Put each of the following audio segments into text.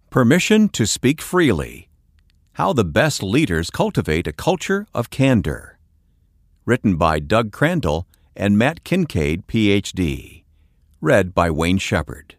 Permission to Speak Freely. How the Best Leaders Cultivate a Culture of Candor. Written by Doug Crandall and Matt Kincaid, Ph.D. Read by Wayne Shepherd.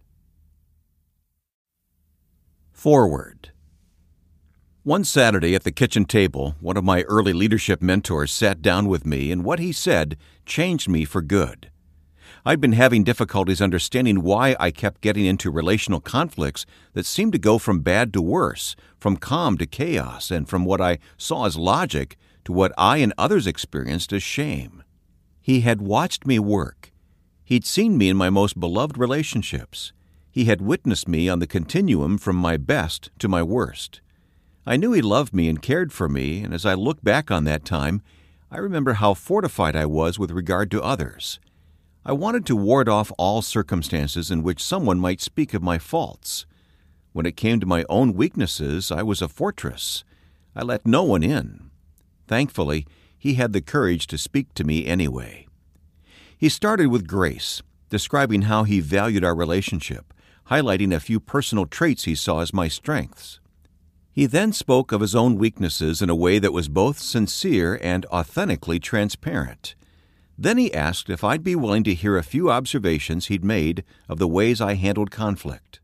Forward. One Saturday at the kitchen table, one of my early leadership mentors sat down with me, and what he said changed me for good. I'd been having difficulties understanding why I kept getting into relational conflicts that seemed to go from bad to worse, from calm to chaos, and from what I saw as logic to what I and others experienced as shame. He had watched me work. He'd seen me in my most beloved relationships. He had witnessed me on the continuum from my best to my worst. I knew he loved me and cared for me, and as I look back on that time, I remember how fortified I was with regard to others. I wanted to ward off all circumstances in which someone might speak of my faults. When it came to my own weaknesses, I was a fortress. I let no one in. Thankfully, he had the courage to speak to me anyway. He started with grace, describing how he valued our relationship, highlighting a few personal traits he saw as my strengths. He then spoke of his own weaknesses in a way that was both sincere and authentically transparent. Then he asked if I'd be willing to hear a few observations he'd made of the ways I handled conflict.